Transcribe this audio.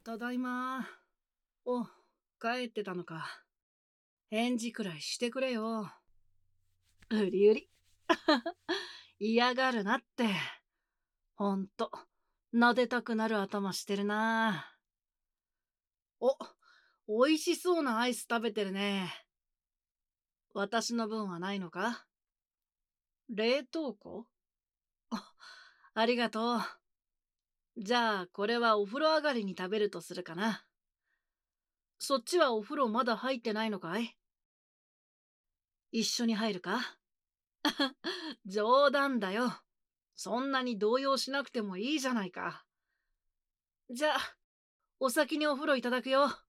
ただいま。お、帰ってたのか。返事くらいしてくれよ。うりうり。嫌がるなって。ほんと、撫でたくなる頭してるな。お、美味しそうなアイス食べてるね。私の分はないのか？冷凍庫？あ、ありがとう。じゃあ、これはお風呂上がりに食べるとするかな。そっちはお風呂まだ入ってないのかい？一緒に入るか？冗談だよ。そんなに動揺しなくてもいいじゃないか。じゃあ、お先にお風呂いただくよ。